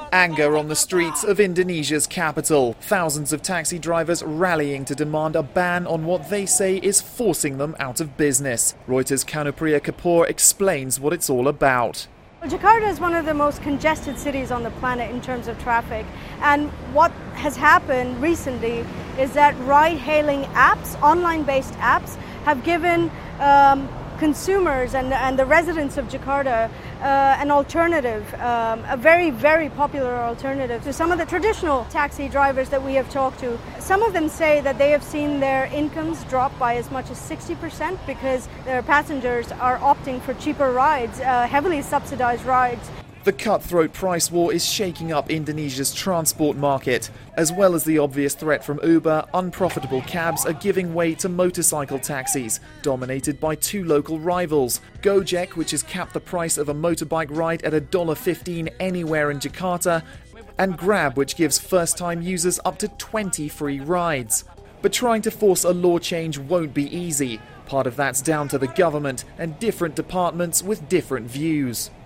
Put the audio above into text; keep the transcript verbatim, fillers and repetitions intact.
Anger on the streets of Indonesia's capital. Thousands of taxi drivers rallying to demand a ban on what they say is forcing them out of business. Reuters' Kanupriya Kapoor explains what it's all about. Well, Jakarta is one of the most congested cities on the planet in terms of traffic. And what has happened recently is that ride-hailing apps, online-based apps, have given um, consumers and, and the residents of Jakarta uh, an alternative, um, a very, very popular alternative to some of the traditional taxi drivers that we have talked to. Some of them say that they have seen their incomes drop by as much as sixty percent because their passengers are opting for cheaper rides, uh, heavily subsidized rides. The cutthroat price war is shaking up Indonesia's transport market. As well as the obvious threat from Uber, unprofitable cabs are giving way to motorcycle taxis, dominated by two local rivals. Gojek, which has capped the price of a motorbike ride at one dollar fifteen anywhere in Jakarta, and Grab, which gives first-time users up to twenty free rides. But trying to force a law change won't be easy. Part of that's down to the government and different departments with different views.